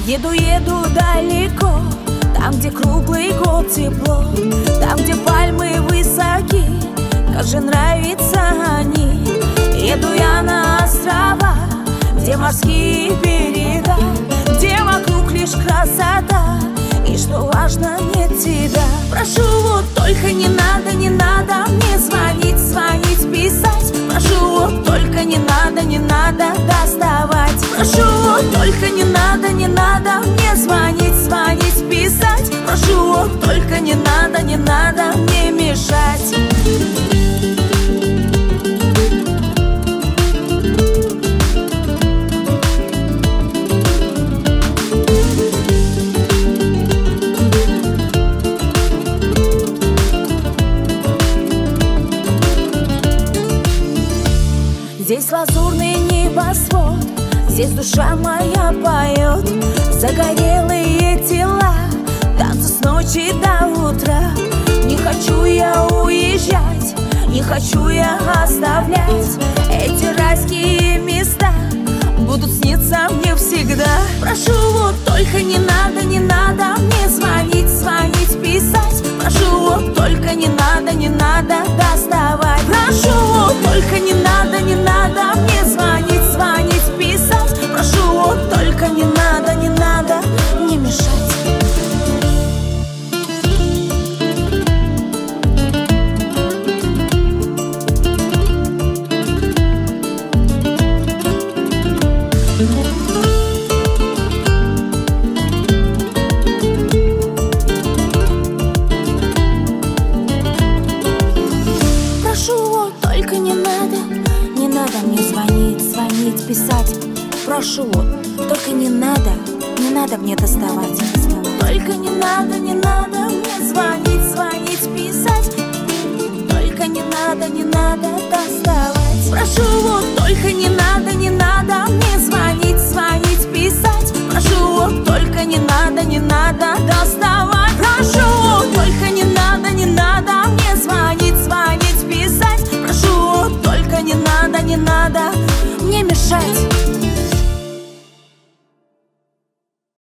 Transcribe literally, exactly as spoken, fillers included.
Еду, еду далеко, там, где круглый год тепло, там, где пальмы высоки, как же нравятся они. Еду я на острова, где морские берега, где вокруг лишь красота, и что важно, нет тебя. Прошу, вот только не надо, не надо мне звонить, звонить, писать. Прошу, вот только не надо, не надо доставать. Прошу, вот только не надо, не надо мне звонить, звонить, писать. Прошу, вот только не надо, не надо мне мешать. Здесь лазурный небосвод, здесь душа моя поет. Загорелые тела, танцы с ночи до утра. Не хочу я уезжать, не хочу я оставлять. Эти райские места будут сниться мне всегда. Прошу, вот только не надо, не надо мне звонить, звонить, писать. Прошу, вот только не надо, не надо доставать. Прошу, вот только не надо, не надо мне звонить, звонить, писать. Прошу, вот только не надо, не надо мне мешать. Писать. Прошу, только не надо, не надо мне доставать. Только не надо, не надо мне звонить, звонить, писать. Только не надо, не надо доставать. Прошу, вот только не надо, не надо мне звонить, звонить, писать. Прошу, вот только не надо, не надо доставать.